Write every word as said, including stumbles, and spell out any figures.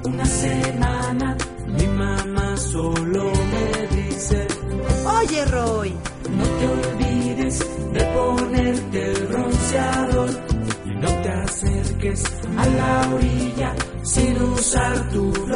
una semana mi mamá solo me dice: oye, Roy, no te olvides de ponerte el bronceador y no te acerques a la orilla sin usar tu